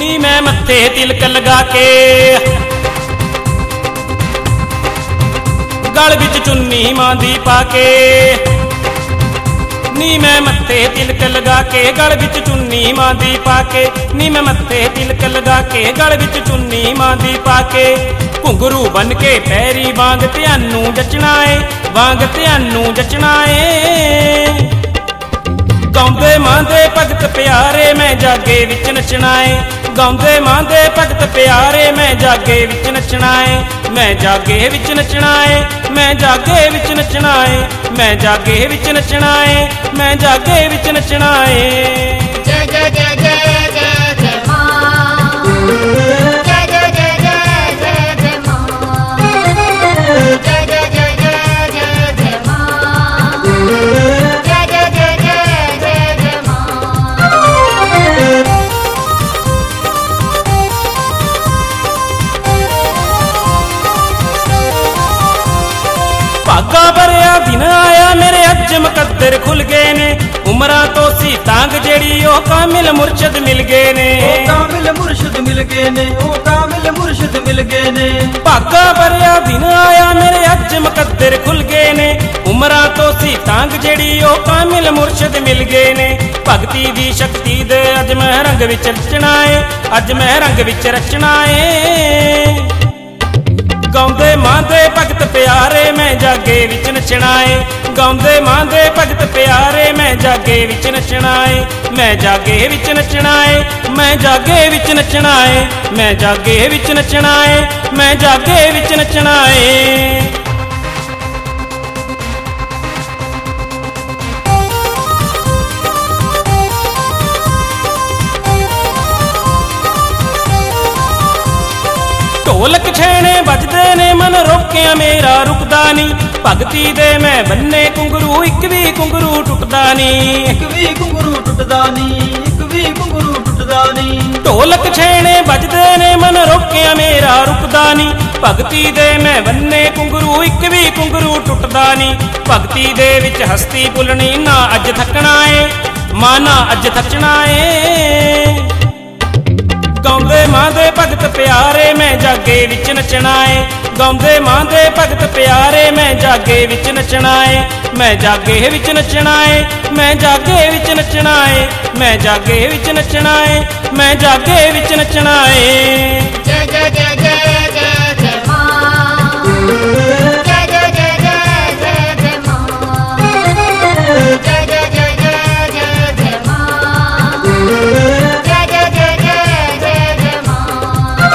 नी मैं मत्थे तिलक लगा के गल विच चुन्नी मां दी पाके नी मैं मत्थे तिलक लगा के गल विच चुन्नी मां दी पाके नी मैं मत्थे तिलक लगा के गल विच चुन्नी मां दी पाके घुंघरू बन के पैरी वांग त्यानू जचना है वांग त्यानू जचना है गाउंदे मां दे भगत प्यारे मैं जागे विच नचना है गाउंदे मां दे भगत प्यारे मैं जागे विच नचना है मैं जागे विच नचना है मैं जागे विच नचना है मैं जागे विच नचना है मैं जागे विच नचना है जय जय जय जय जय जय मां जय जय जय जय जय जय मां जय जय जय जय जय जय मां जय जय जय जय जय जय मां भागा भरिया दिन आया मेरे अज मुकद्दर खुल गए ने उमरा तो सी तांग जेड़ी ओ कामिल मुर्शद मिल गए ने कामिल मुर्शद मिल गए ने ओ कामिल मुर्शद मिल गए ने भागा भरिया दिन आया मेरे अज मुकद्दर खुल गए ने उमरा तो सी तांग जेड़ी ओ कामिल मुर्शद मिल गए ने भगती दी शक्ति दे अज मैं रंग विच रचना है अज मैं रंग विच रचना है गाउंदे मां दे भगत प्यारे मैं जागे विच नचना है गाउंदे मां दे भगत प्यारे मैं जागे विच नचना है मैं जागे विच नचना है मैं जागे विच नचना है मैं जागे विच नचना है मैं जागे विच नचना है ढोलक छेने बजदे ने मन रोकिया मेरा रुकदा नी भगती दे मैं बन्ने घुंघरू एक भी घुंघरू टुटदा नी एक भी घुंघरू टुटदा नी एक भी घुंघरू टुटदा नी ढोलक छेने बजदे ने मन रोकिया मेरा रुकदा नी भगती दे मैं बन्ने घुंघरू एक भी घुंघरू टुटदा नी भगती दे विच हस्ती भुलनी ना अज थकना है मां ना अज थकना है गाउंदे मां दे भगत प्यारे मैं जागे विच नचना है गाउंदे मां दे भगत प्यारे मैं जागे विच नचना है मैं जागे विच नचना है मैं जागे विच नचना है मैं जागे विच नचना है मैं जागे विच नचना है जय जय जय जय जय जय मां जय जय जय जय जय जय मां जय जय जय जय जय जय मां जय जय जय जय जय जय मां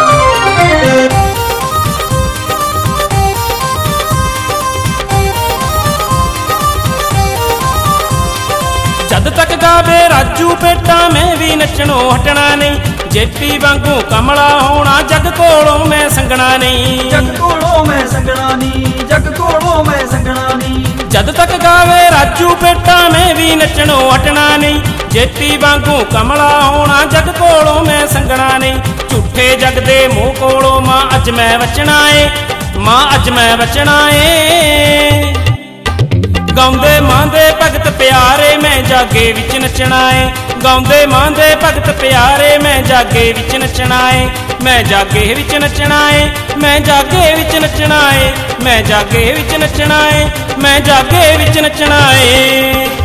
जद तक गावे राजू पेटा मैं भी नचनों हटना नहीं जेपी वांगू कमला होना जग कोलों मैं संगना नहीं जग कोलों मैं संगना नी जग कोलों मैं संगना नी जद तक गावे राजू पेटा मैं भी नचनों हटना नहीं जेपी वांगू कमला होना जग कोलों मैं संगना नहीं झूठे जग दे मुंह कोलों मां अज मैं बचना है मां अज मैं बचना है गाउंदे मां दे भगत प्यारे मैं जागे विच नचना है गाउंदे मां दे भगत प्यारे मैं जागे विच नचना है मैं जागे विच नचना है मैं जागे विच नचना है मैं जागे विच नचना है मैं जागे विच नचना है।